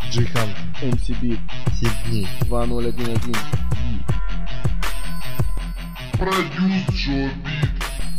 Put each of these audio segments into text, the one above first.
Джихан, MC Beat 7 дней. 2011. Продюс Джо Бит.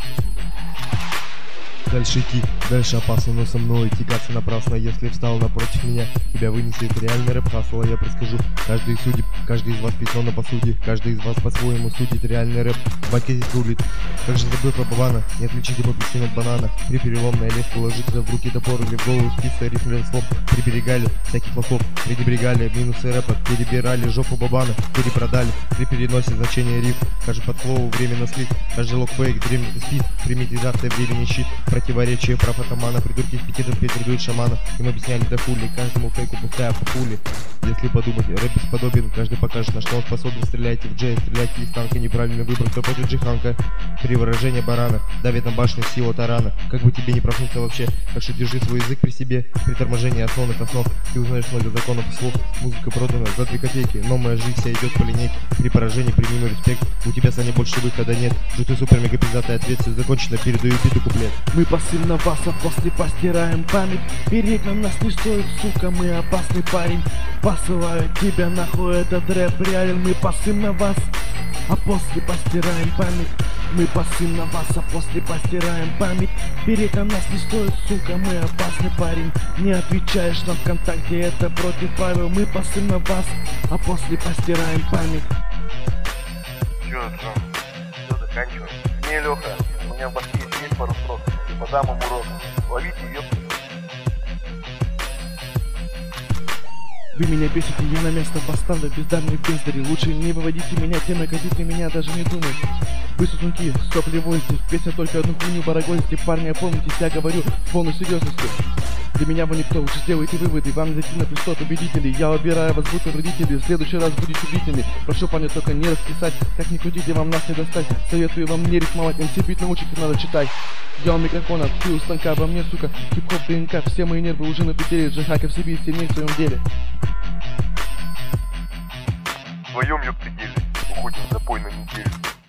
Дальше идти, дальше опасно, но со мной тягаться напрасно. Если встал напротив меня, тебя вынесет реальный рэп хасл. Я предскажу, каждый судит, каждый из вас письмо на посуде. Каждый из вас по-своему судит реальный рэп. Батька здесь рулит, как же забыл про Бабана. Не отличите апельсин от банана. При переломной леску ложится в руки топор или в голову спица рифм слов. Приберегали всяких плохов, пренебрегали минусы рэпа. Перебирали жопу Бабана, перепродали. При переносе значения риф, каждый под слову временно слит. Каждый лог фейк, древний спит. Примитизация времени щит. Противоречие прав атамана, придурки с пикетом передают шамана. Им объясняли до хули, каждому фейку пустая по пули. Если подумать, рэп бесподобен, каждый покажет, на что он способен. Стреляйте в джей, стреляйте из танка, неправильный выбор, кто против джиханка. При выражении барана, давит на башню сила тарана. Как бы тебе не проснуться вообще, так что держи свой язык при себе. При торможении основных основ, ты узнаешь много законов и слов. Музыка продана за 2 копейки, но моя жизнь вся идет по линейке. При поражении прими мой респект, у тебя, Саня, больше выхода нет. Жуты супер мега пиздатая ответственность закончена, передаю биту куплет. Мы пасым на вас, а после постираем память. Переть на нас не стоит, сука, мы опасный парень. Посылаю тебя нахуй, этот рэп реален. Мы пасым на вас, а после постираем память. Мы пасым на вас, а после постираем память. Переть на нас не стоит, сука, мы опасный парень. Не отвечаешь нам ВКонтакте, это против правил. Мы пасым на вас, а после постираем память. Чё, Джон? Все, заканчиваем. Не, Леха, у меня в башке есть пару строк. По дамам урок. Ловите, ёпта. Вы меня бесите, я на место поставлю бездарных бездари. Лучше не выводите меня, темы катите меня, даже не думайте. Вы сосунки, сопливости, песня только одну хуйню барагозите. Парни, опомнитесь, я говорю с полной серьезностью. Для меня вы никто, лучше сделайте выводы. Вам не зайти на престол победителей. Я убираю вас, будто родители. В следующий раз будете убитыми. Прошу, парни, только не расписать. Как ни крутите, вам нас не достать. Советую вам не рифмовать. MC Beat научить надо читать. Я у микрофона, ты у станка, обо мне, сука. Хип-хоп, ДНК, все мои нервы уже на пределе. Джихак в себе сильнее в своем деле. В своем, ёпты, деле. Уходим в запой на неделю.